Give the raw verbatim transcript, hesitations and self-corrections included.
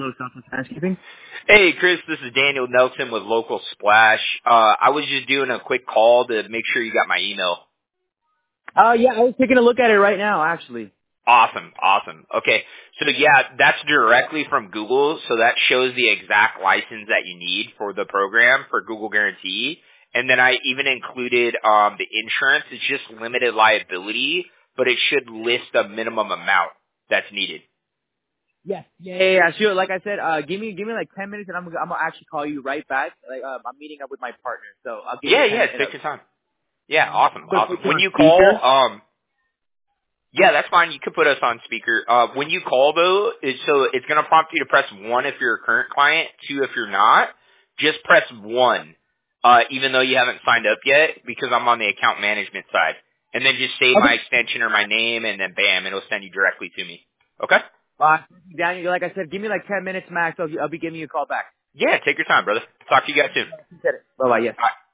Hello, Southwest Landscaping. Hey, Chris, this is Daniel Nelson with Local Splash. Uh, I was just doing a quick call to make sure you got my email. Uh, yeah, I was taking a look at it right now, actually. Awesome, awesome. Okay, so yeah, that's directly from Google, so that shows the exact license that you need for the program for Google Guarantee. And then I even included um, the insurance. It's just limited liability, but it should list a minimum amount that's needed. Yes. Yeah, yeah, yeah, sure. Like I said, uh, give me, give me like ten minutes, and I'm, I'm gonna actually call you right back. Like, uh, I'm meeting up with my partner, so I'll give you Yeah, ten yeah, minutes. take your time. Yeah, awesome, Put put awesome. you When on you call, speaker. um, yeah, that's fine. You could put us on speaker. Uh, when you call though, it's, so it's going to prompt you to press one if you're a current client, two if you're not. Just press one, uh, even though you haven't signed up yet, because I'm on the account management side. And then just say my Okay. extension or my name, and then bam, it'll send you directly to me. Okay? Uh, Daniel, like I said, give me like ten minutes max. I'll, I'll be giving you a call back. Yeah, take your time, brother. Talk to you guys soon. Bye bye. Yes. All right.